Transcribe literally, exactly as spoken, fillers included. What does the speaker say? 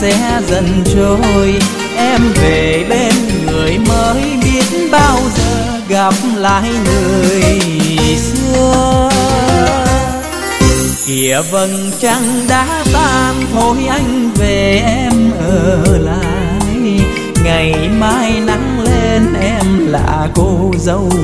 sẽ dần trôi. Em về bên người mới biết bao giờ gặp lại người xưa. Kìa vầng trăng đã tan thôi anh về em ở lại. Ngày mai nắng lên em là cô dâu